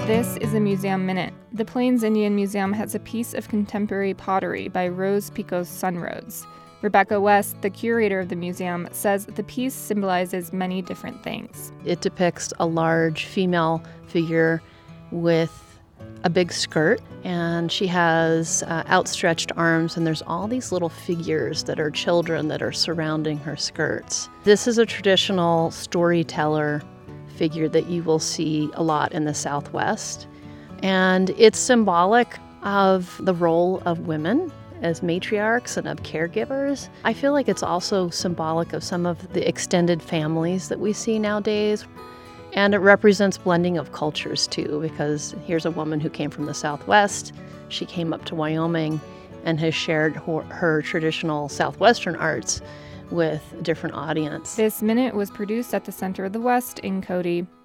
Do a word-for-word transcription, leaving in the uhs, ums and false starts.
This is a Museum Minute. The Plains Indian Museum has a piece of contemporary pottery by Rose Picos Sunroads. Rebecca West, the curator of the museum, says the piece symbolizes many different things. It depicts a large female figure with a big skirt, and she has uh, outstretched arms, and there's all these little figures that are children that are surrounding her skirts. This is a traditional storyteller figure that you will see a lot in the Southwest, and it's symbolic of the role of women as matriarchs and of caregivers. I feel like it's also symbolic of some of the extended families that we see nowadays. And it represents blending of cultures too, because here's a woman who came from the Southwest. She came up to Wyoming and has shared her, her traditional Southwestern arts with a different audience. This Minute was produced at the Center of the West in Cody.